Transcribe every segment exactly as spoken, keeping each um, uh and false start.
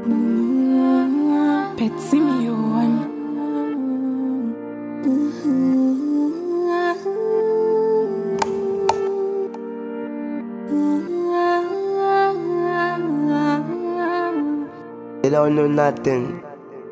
Petsy me one. They don't know nothing.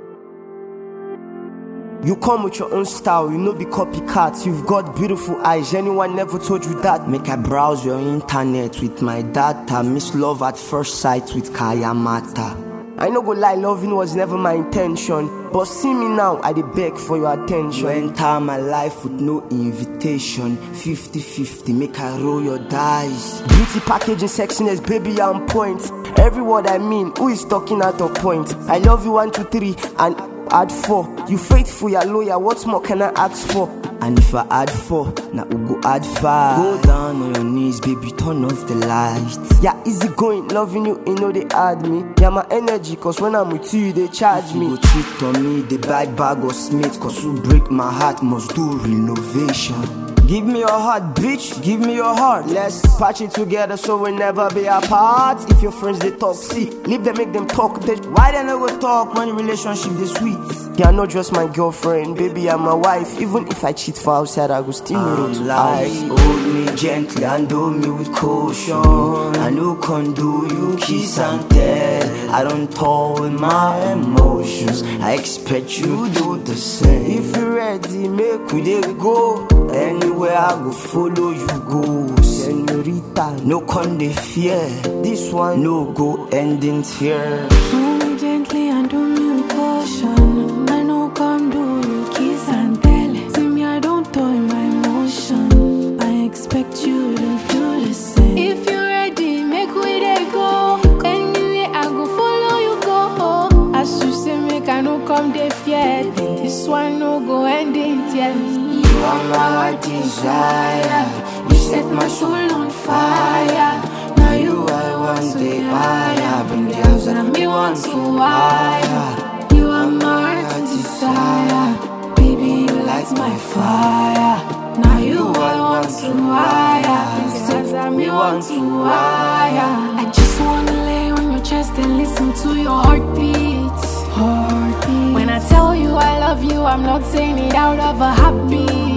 You come with your own style, you know be copycat. You've got beautiful eyes, anyone never told you that? Make I browse your internet with my data. Miss love at first sight with Kaya Mata. I no go lie, loving was never my intention, but see me now, I dey beg for your attention. You enter my life with no invitation. Fifty fifty, make I roll your dice. Beauty packaging, sexiness, baby I'm point. Every word I mean, who is talking out of point? I love you one, two, three, and add four. You faithful, you're loyal, what more can I ask for? And if I add four, now we go add five. Go down on your knees, baby, turn off the lights. Yeah, easy going, loving you, you know they add me. Yeah, my energy, cause when I'm with you, they charge if me. You go cheat on me, they buy bag or smith, cause you break my heart, must do renovation. Give me your heart, bitch, give me your heart. Let's patch it together so we'll never be apart. If your friends they talk, see, leave them, make them talk. They, why they never talk when the relationship they sweet? Yeah, not just my girlfriend, baby, I'm my wife. Even if I cheat for outside, I go still know to lie. Hold me gently and do me with caution. I know can do you kiss and tell. I don't talk with my emotions. I expect you do the same. If you ready, make we dey go. Anywhere I go, follow you go. Senorita, no con de fear. This one no go end in fear. Hold me gently and do me with caution. I know can do you kiss and tell. See me, I don't toy my emotion. I expect you to do the same. If you ready, make we dey go. Anywhere I go, follow you go. As you say, make I no come de fear. This one no go end in tears. You are my desire. You set my soul on fire. Now you I want to higher. Bring the house and me want to higher. You are my desire. Baby, you light my fire. Now you I want to higher. Bring the house me want to higher. I just wanna lay on your chest and listen to your heartbeat. Heartbeat. When I tell you I love you, I'm not saying it out of a habit.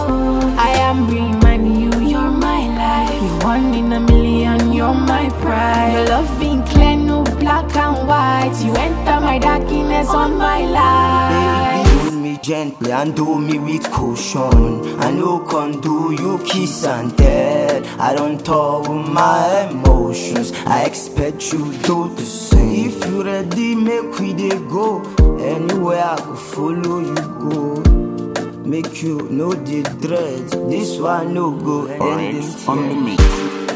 I am reminding you, you're my life. You're one in a million, you're my pride. Your love being clear, no black and white. You enter my darkness on my life. Baby, hold me gently and do me with caution. I know can do you kiss and tell. I don't talk with my emotions. I expect you do the same. If you ready, make we dey go. Anywhere I go, follow you go. Make you know the dread. This one no go end in on the mix.